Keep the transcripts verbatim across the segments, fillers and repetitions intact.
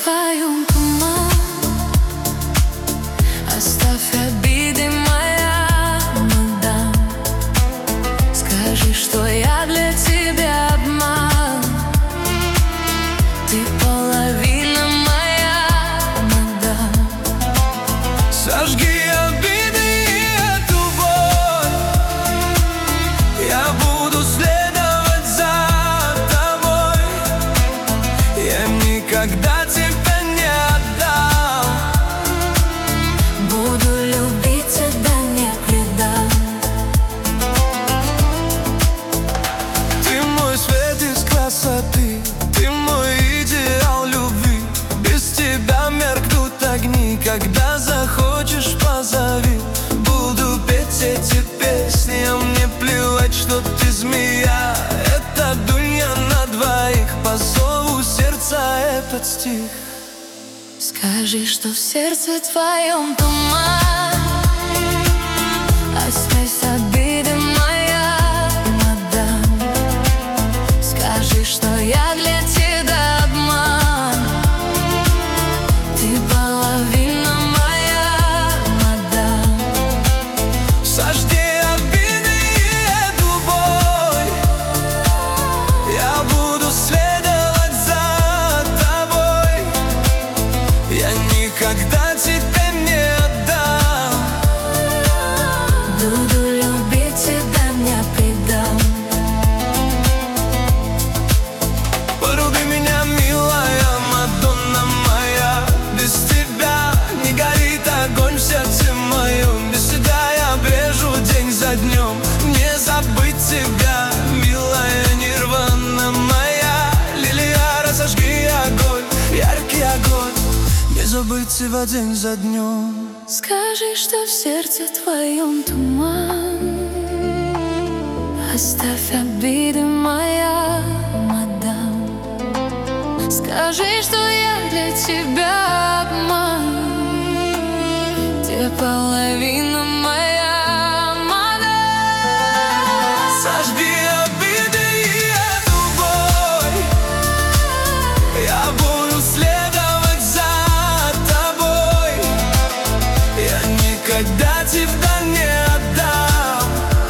твоем туман. Оставь обиды, моя мадам. Скажи, что я для тебя обман. Ты половина моя, мадам. Сожги обиды и эту боль. Я буду следовать за тобой. Я никогда тебя не отдам. Буду любить тебя, не предам. Ты мой свет из красоты, ты мой идеал любви. Без тебя меркнут огни, когда захочешь, позови. Буду петь эти песни, а мне плевать, что ты змея. Это дунья на двоих, по зову сердца этот стих. Скажи, что в сердце твоем туман. Оставь обиды, моя мадам. Скажи, что я для тебя обман. Ты половина моя, мадам. Сожги обиды и эту боль. Я буду следовать за тобой. Я никогда тебя не отдам. Буду любить тебя, не предам. Полюби меня, милая Мадонна моя. Без тебя не горит огонь в сердце моем. Без тебя я брежу день за днем. Не забыть тебя, милая Нирвана моя. Лилия, разожги огонь, яркий огонь. Не забыть тебя день за днем. Скажи, что в сердце твоем туман. Оставь обиды, моя мадам. Скажи, что я для тебя обман. Ты половина моя, мадам. Сожги обиды и эту боль. Я буду следовать за тобой. Я никогда тебя не отдам.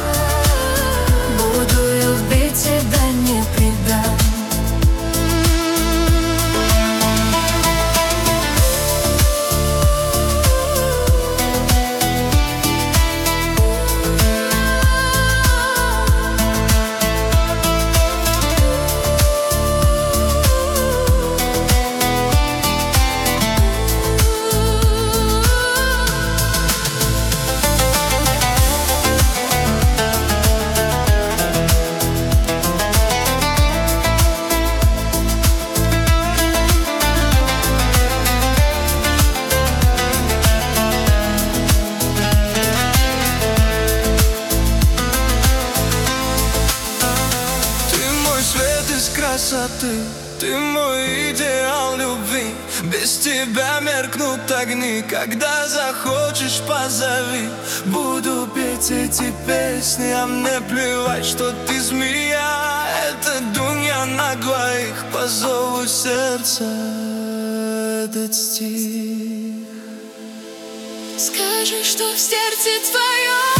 Буду любить тебя, не предам. Красоты, ты мой идеал любви. Без тебя меркнут огни, когда захочешь, позови. Буду петь эти песни, а мне плевать, что ты змея. Это дунья на двоих, по зову сердца этот стих. Скажи, что в сердце твоем